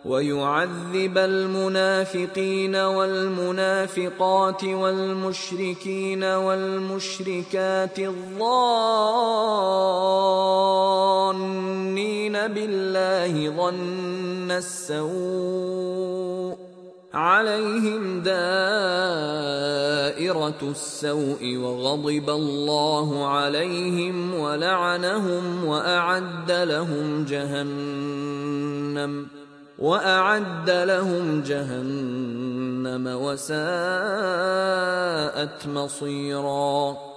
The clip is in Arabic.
ويعذب المنافقين والمنافقات والمشركين والمشركات الظانين بالله ظن السوء عليهم دائرة السوء وغضب الله عليهم ولعنهم وأعد لهم جهنم وساءت مصيرا.